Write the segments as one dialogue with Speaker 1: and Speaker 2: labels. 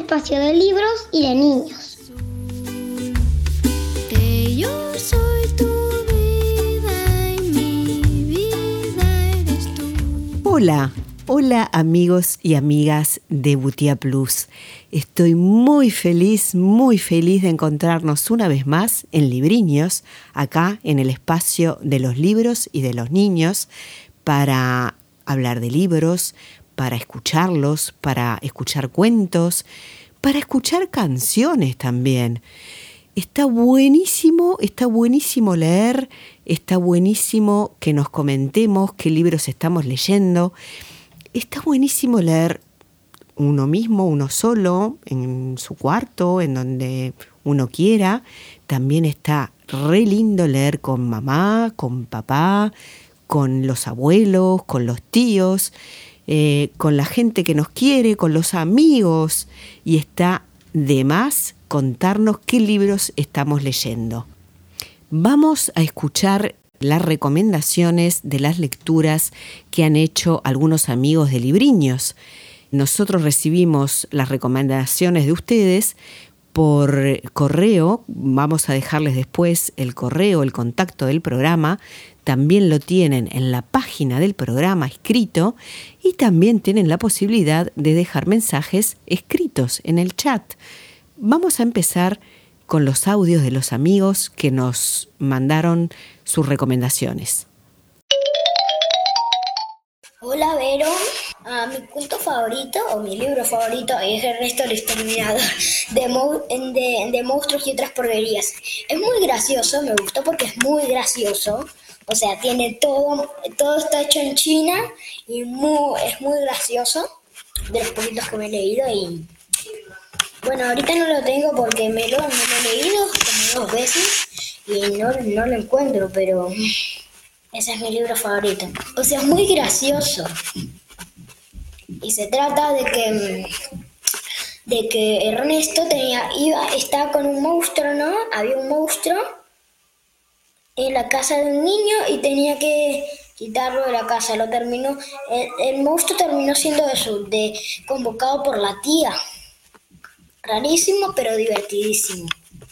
Speaker 1: espacio de libros y de niños.
Speaker 2: Que yo soy tu vida y mi vida eres tú.
Speaker 3: Hola amigos y amigas de Butia Plus. Estoy muy feliz de encontrarnos una vez más en Libriños, acá en el espacio de los libros y de los niños, para hablar de libros, para escucharlos, para escuchar cuentos, para escuchar canciones también. Está buenísimo leer, está buenísimo que nos comentemos qué libros estamos leyendo. Está buenísimo leer uno mismo, uno solo, en su cuarto, en donde uno quiera. También está re lindo leer con mamá, con papá, con los abuelos, con los tíos, con la gente que nos quiere, con los amigos. Y está de más contarnos qué libros estamos leyendo. Vamos a escuchar las recomendaciones de las lecturas que han hecho algunos amigos de Libriños. Nosotros recibimos las recomendaciones de ustedes por correo. Vamos a dejarles después el correo, el contacto del programa. También lo tienen en la página del programa escrito y también tienen la posibilidad de dejar mensajes escritos en el chat. Vamos a empezar con los audios de los amigos que nos mandaron sus recomendaciones.
Speaker 4: Hola Vero, mi cuento favorito o mi libro favorito es Ernesto el Exterminador de monstruos y otras porquerías. Es muy gracioso, me gustó porque es muy gracioso. O sea, tiene todo está hecho en China y es muy gracioso, de los poquitos que me he leído. Y bueno, ahorita no lo tengo porque me lo he leído como 2 veces y no lo encuentro, pero ese es mi libro favorito. O sea, es muy gracioso. Y se trata de que Ernesto estaba con un monstruo, ¿no? Había un monstruo en la casa de un niño y tenía que quitarlo de la casa. El monstruo terminó siendo convocado por la tía. Rarísimo, pero divertidísimo.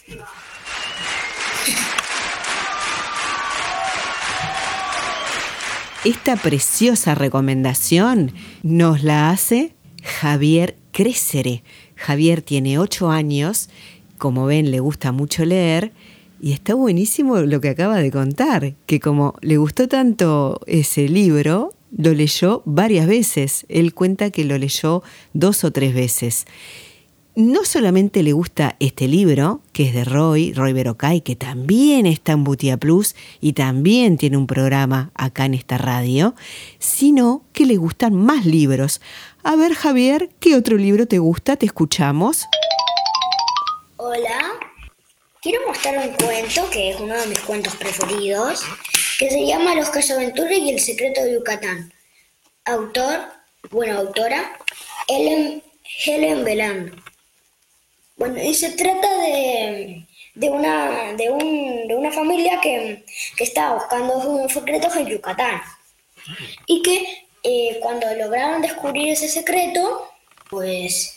Speaker 3: Esta preciosa recomendación nos la hace Javier Cresere. Javier tiene 8 años, como ven le gusta mucho leer y está buenísimo lo que acaba de contar, que como le gustó tanto ese libro, lo leyó varias veces. Él cuenta que lo leyó 2 o 3 veces. No solamente le gusta este libro, que es de Roy Berocay, que también está en Butia Plus y también tiene un programa acá en esta radio, sino que le gustan más libros. A ver, Javier, ¿qué otro libro te gusta? Te escuchamos.
Speaker 4: Hola, quiero mostrar un cuento que es uno de mis cuentos preferidos, que se llama Los Casaventuras y el secreto de Yucatán. Autora, Helen Beland. Bueno, y se trata de una familia que estaba buscando sus secretos en Yucatán. Y que cuando lograron descubrir ese secreto, pues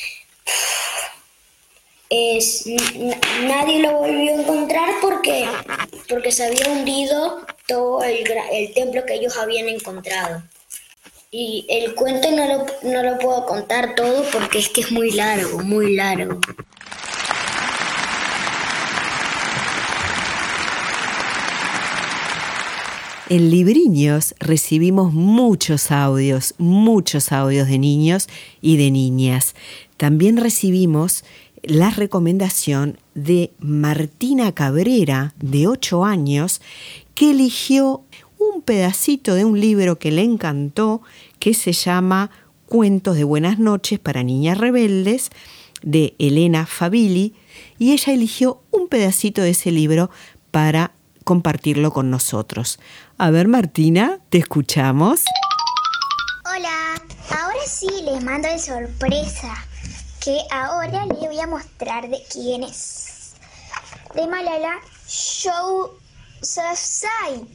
Speaker 4: nadie lo volvió a encontrar porque se había hundido todo el templo que ellos habían encontrado. Y el cuento no lo puedo contar todo porque es que es muy largo, muy largo.
Speaker 3: En Libriños recibimos muchos audios de niños y de niñas. También recibimos la recomendación de Martina Cabrera, de 8 años, que eligió un pedacito de un libro que le encantó, que se llama Cuentos de Buenas Noches para Niñas Rebeldes, de Elena Fabili, y ella eligió un pedacito de ese libro para compartirlo con nosotros. A ver, Martina, te escuchamos.
Speaker 5: Hola, ahora sí les mando de sorpresa, que ahora les voy a mostrar de quién es. De Malala Yousafzai,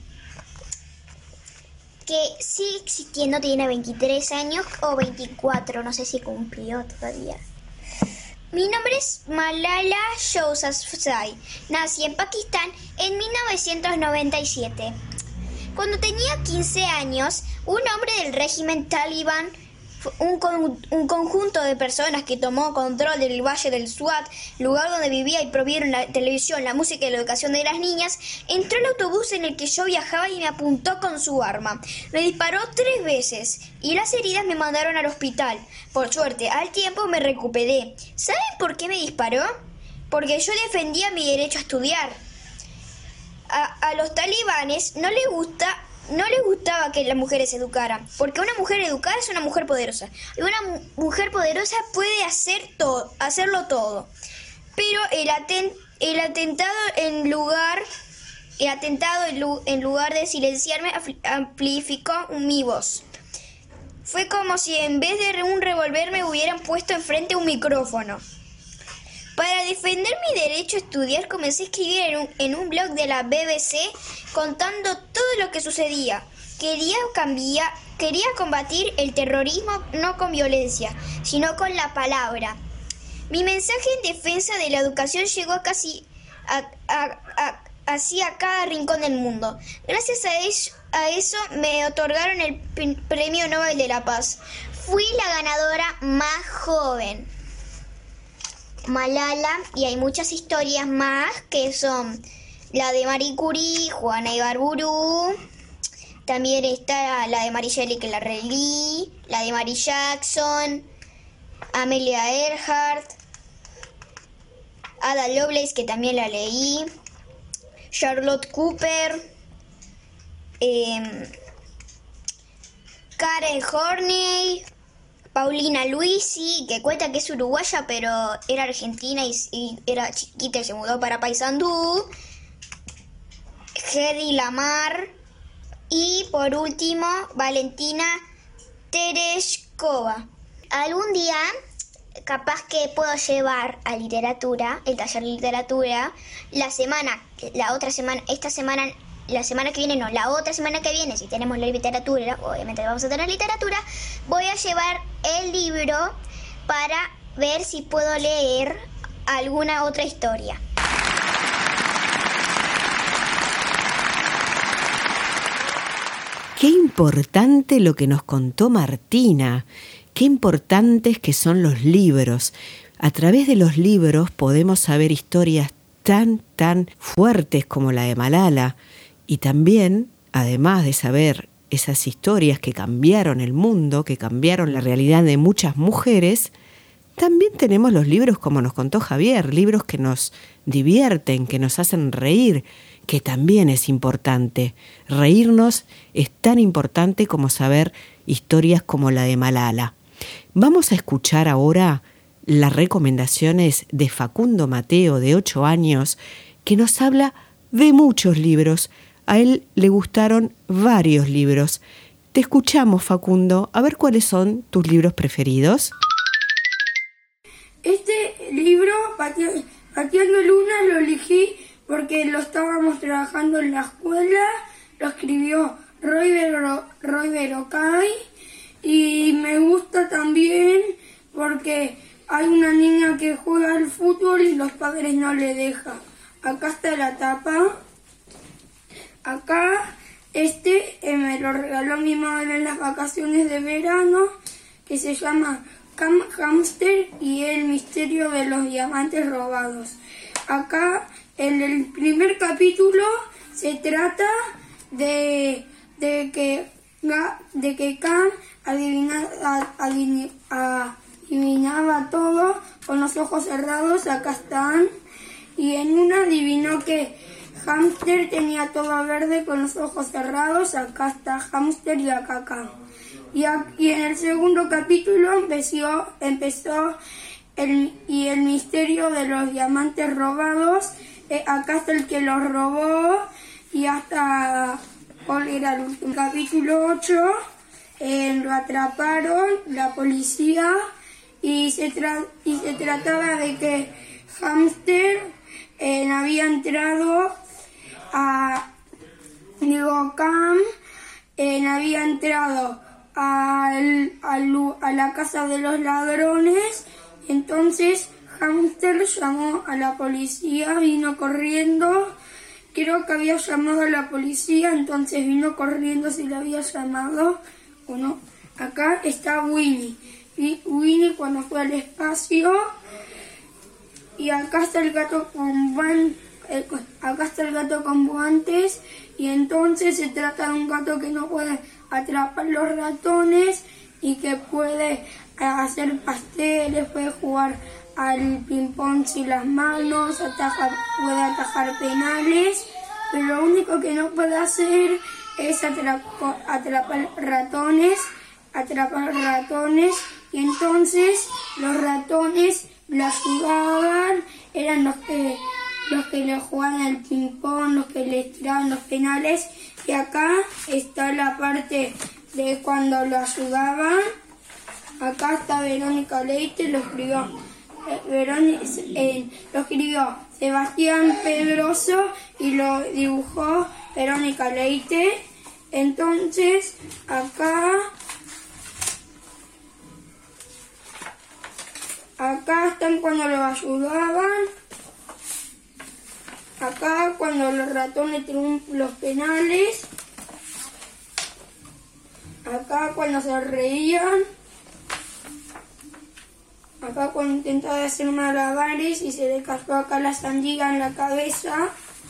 Speaker 5: que sigue existiendo, tiene 23 años o 24, no sé si cumplió todavía. Mi nombre es Malala Yousafzai. Nací en Pakistán en 1997. Cuando tenía 15 años, un hombre del régimen talibán, un conjunto de personas que tomó control del Valle del Swat, lugar donde vivía y prohibieron la televisión, la música y la educación de las niñas, entró al autobús en el que yo viajaba y me apuntó con su arma. Me disparó 3 veces y las heridas me mandaron al hospital. Por suerte, al tiempo me recuperé. ¿Saben por qué me disparó? Porque yo defendía mi derecho a estudiar. A los talibanes no les gustaba que las mujeres se educaran, porque una mujer educada es una mujer poderosa. Y una mujer poderosa puede hacerlo todo. Pero el atentado en lugar de silenciarme amplificó mi voz. Fue como si en vez de un revólver me hubieran puesto enfrente un micrófono. Para defender mi derecho a estudiar, comencé a escribir en un blog de la BBC contando todo lo que sucedía. Quería combatir el terrorismo no con violencia, sino con la palabra. Mi mensaje en defensa de la educación llegó así a cada rincón del mundo. Gracias a eso me otorgaron el Premio Nobel de la Paz. Fui la ganadora más joven. Malala, y hay muchas historias más que son la de Marie Curie, Juana Ibarburu, también está la de Mary Shelley que la releí, la de Mary Jackson, Amelia Earhart, Ada Lovelace que también la leí, Charlotte Cooper, Karen Horney, Paulina Luisi, que cuenta que es uruguaya, pero era argentina y era chiquita y se mudó para Paysandú. Hedy Lamar. Y por último, Valentina Tereshkova. Algún día, capaz que puedo llevar a literatura, el taller de literatura, la otra semana que viene, si tenemos la literatura, obviamente vamos a tener literatura, voy a llevar el libro para ver si puedo leer alguna otra historia.
Speaker 3: Qué importante lo que nos contó Martina, qué importantes que son los libros. A través de los libros podemos saber historias tan fuertes como la de Malala. Y también, además de saber esas historias que cambiaron el mundo, que cambiaron la realidad de muchas mujeres, también tenemos los libros como nos contó Javier, libros que nos divierten, que nos hacen reír, que también es importante. Reírnos es tan importante como saber historias como la de Malala. Vamos a escuchar ahora las recomendaciones de Facundo Mateo, de 8 años, que nos habla de muchos libros. A él le gustaron varios libros. Te escuchamos, Facundo. A ver cuáles son tus libros preferidos.
Speaker 6: Este libro, Pateando Lunas, lo elegí porque lo estábamos trabajando en la escuela. Lo escribió Roy Berocay. Y me gusta también porque hay una niña que juega al fútbol y los padres no le dejan. Acá está la tapa. Acá me lo regaló mi madre en las vacaciones de verano, que se llama Camp Hamster y el misterio de los diamantes robados. Acá en el primer capítulo se trata de que Cam adivinaba todo con los ojos cerrados. Acá están. Y en una adivinó que Hamster tenía todo verde con los ojos cerrados. Acá está Hamster y acá Cam. Y en el segundo capítulo empezó el misterio de los diamantes robados. Acá está el que los robó y hasta... ¿Cuál era el último? Capítulo 8, lo atraparon la policía y se trataba de que Hamster había entrado Cam había entrado a la casa de los ladrones. Entonces hámster llamó a la policía, vino corriendo. Creo que había llamado a la policía, entonces vino corriendo si le había llamado o no. Acá está Winnie. Winnie cuando fue al espacio. Y acá está el gato con guantes. Y entonces se trata de un gato que no puede atrapar los ratones y que puede hacer pasteles, puede jugar al ping-pong sin las manos, puede atajar penales, pero lo único que no puede hacer es atrapar ratones, y entonces los ratones lo ayudaban, eran los que le jugaban al ping-pong, los que le tiraban los penales, y acá está la parte de cuando lo ayudaban. Acá está Verónica Leite, lo escribió Sebastián Pedroso y lo dibujó Verónica Leite. Entonces acá están cuando lo ayudaban. Acá cuando los ratones tiraban los penales. Acá cuando se reían. Acá cuando intentaba hacer malabares y se le cayó acá la sandía en la cabeza.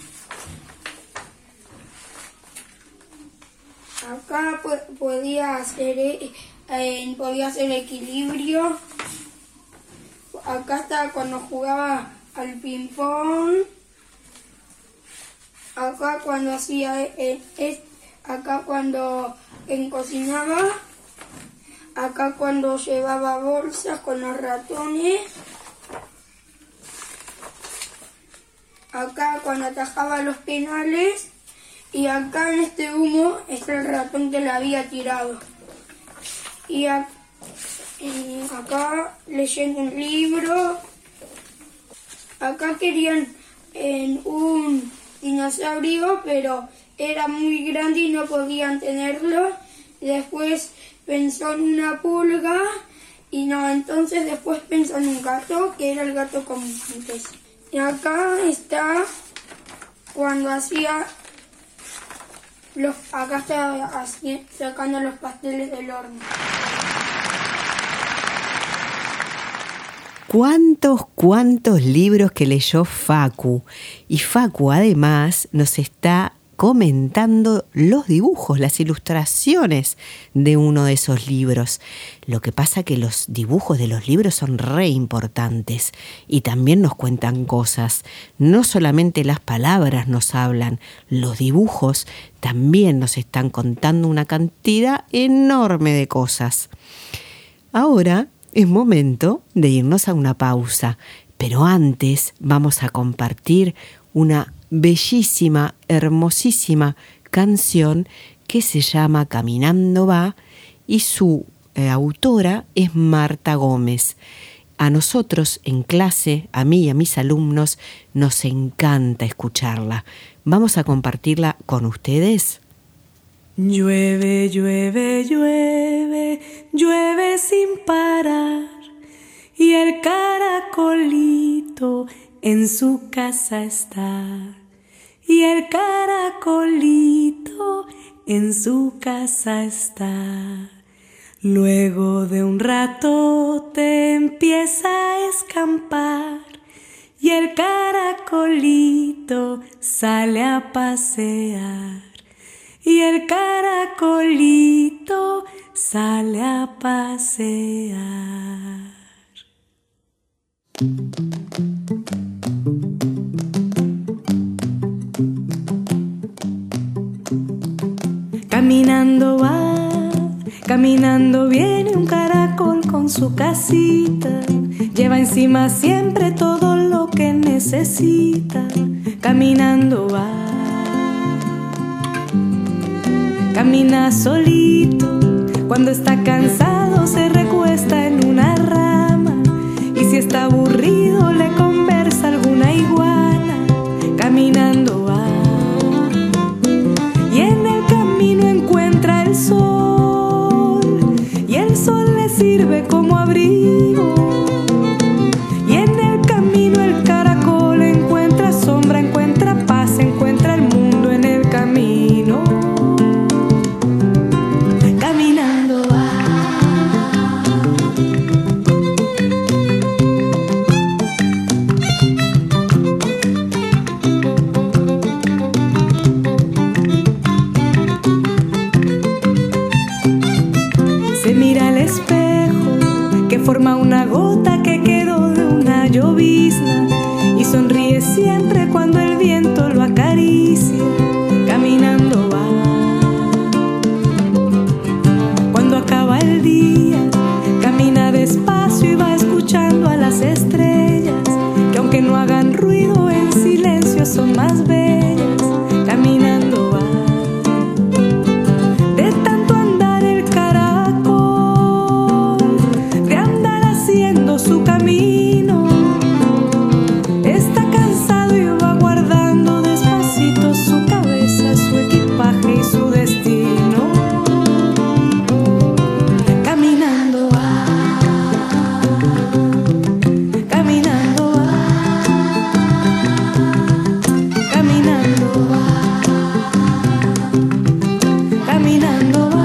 Speaker 6: Acá podía hacer equilibrio. Acá está cuando jugaba al ping-pong. Acá cuando acá cuando cocinaba. Acá cuando llevaba bolsas con los ratones. Acá cuando atajaba los penales. Y acá en este humo está el ratón que le había tirado. Y acá leyendo un libro. Acá querían un dinosaurio, pero era muy grande y no podían tenerlo. Después pensó en una pulga y no, entonces después pensó en un gato, que era el gato con guantes. Y acá está cuando acá está sacando los pasteles del horno.
Speaker 3: ¿Cuántos libros que leyó Facu? Y Facu además nos está comentando los dibujos, las ilustraciones de uno de esos libros. Lo que pasa que los dibujos de los libros son re importantes y también nos cuentan cosas. No solamente las palabras nos hablan, los dibujos también nos están contando una cantidad enorme de cosas. Ahora es momento de irnos a una pausa, pero antes vamos a compartir una bellísima, hermosísima canción que se llama Caminando va y su autora es Marta Gómez. A nosotros en clase, a mí y a mis alumnos, nos encanta escucharla. Vamos a compartirla con ustedes.
Speaker 7: Llueve, llueve, llueve, llueve sin parar y el caracolito en su casa está. Y el caracolito en su casa está. Luego de un rato te empieza a escampar y el caracolito sale a pasear. Y el caracolito sale a pasear. Caminando va, caminando viene un caracol con su casita. Lleva encima siempre todo lo que necesita. Caminando va, camina solito. Cuando está cansado se recuesta en una rama. Y si está aburrido le conversa alguna iguana. Caminando va. Y en el camino encuentra el sol, y el sol le sirve como abrigo. Y en el Mira el espejo que forma una gota que quedó de una llovizna y sonríe siempre cuando el viento lo acaricia. Caminando va. Cuando acaba el día, camina despacio y va escuchando a las estrellas, que aunque no hagan ruido, en silencio son más bellas. Caminando va. De tanto andar el caracol, de andar haciendo su camino, está cansado y va guardando despacito su cabeza, su equipaje y su destino. Caminando va, caminando va, caminando va, caminando va,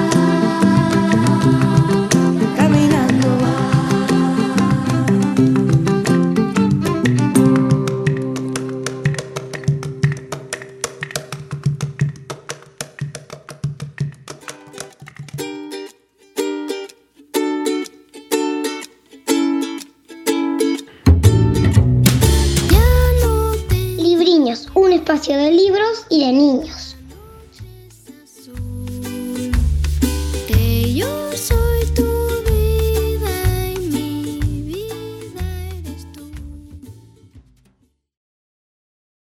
Speaker 7: caminando va.
Speaker 1: Libriños, un espacio de libros y de niños.